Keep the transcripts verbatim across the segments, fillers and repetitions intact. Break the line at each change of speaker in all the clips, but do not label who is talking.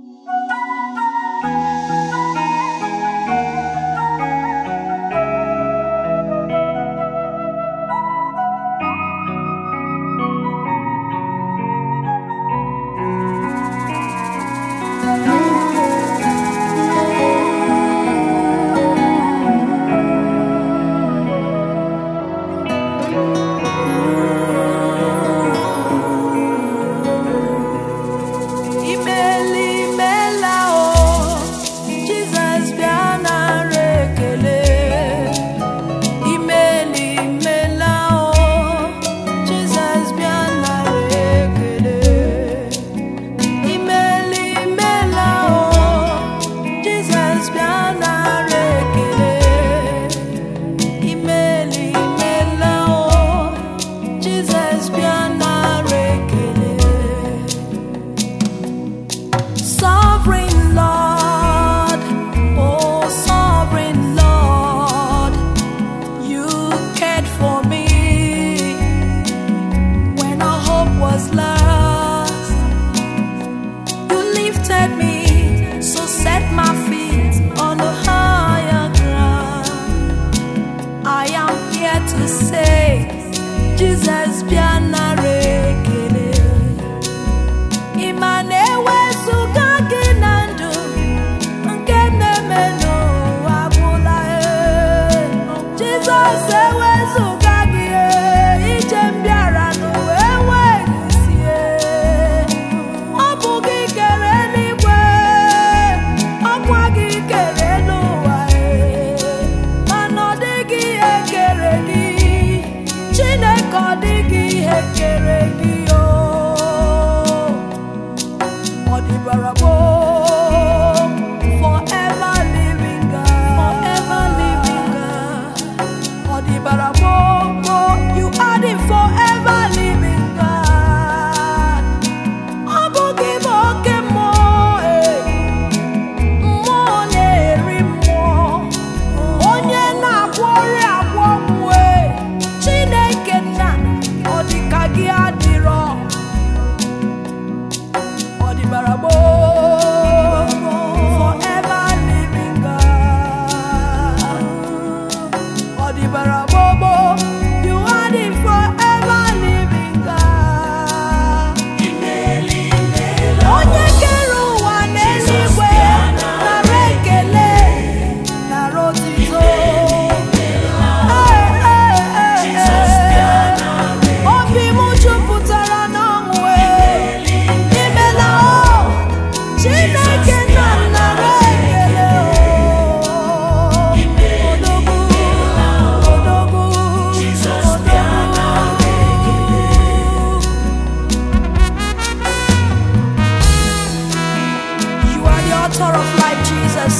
Jesus bịa nara ekele. Ị ma na ewezuga gị na ndụ nke na-eme n'ụwa agwụla. Jesus ewezuga gị, ije m bịara n'ụwa enweghị isi. Ọ bụ gị kere eluigwe, ọkwa gị kere n'ụwa, mana ọ dịghị ihe kere gị. Chineke ọ dịghị ihe kere gị, o ọ dịbara gboo, forever living God, forever living God. Ọ dịbara gboo, you are the forever living God. Ọ bụ gị bụ oke mmụọ, mmụọ na-eri mmụọ, onye na-agwọ ọrịa agwọ ọgwụ. Chineke nna, ọ dịka gị adịrọ. Ọ dịbara gboo, forever living God. Ọ dịbara gboo, you are the forever living God. Onye kere ụwa n'eluigwe, nara ekele, nara otuto. Obi m jupụtara n'ọṅụ, imela o Chineke na nara ekele. Odogwu, odogwu, odogwu. You are the author of life, Jesus.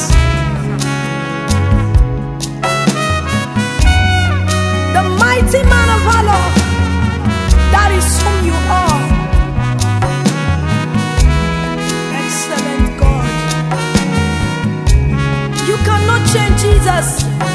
The mighty man of valor, that is whom you are. Excellent God. You cannot change Jesus.